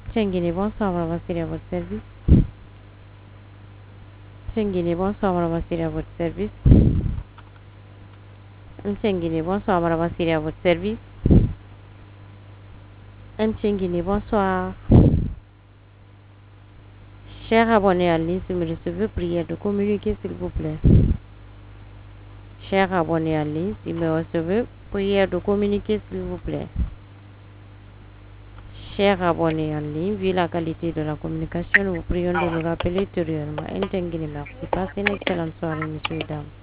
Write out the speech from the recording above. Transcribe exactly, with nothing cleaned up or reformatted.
Tienguini, bonsoir, madame Assiri, à votre service. Tienguini, bonsoir, madame Assiri, à votre service. Tienguini, bonsoir, madame Assiri, à votre service. Tienguini, bonsoir. Cher abonné à ligne, si vous me recevez, prière de communiquer, s'il vous plaît. Cher abonné à ligne, si vous me recevez, prière de communiquer, s'il vous plaît. Chers abonnés en ligne, vu la qualité de la communication, nous vous prions de nous rappeler ultérieurement. Merci. Passez une excellente soirée, messieurs et dames.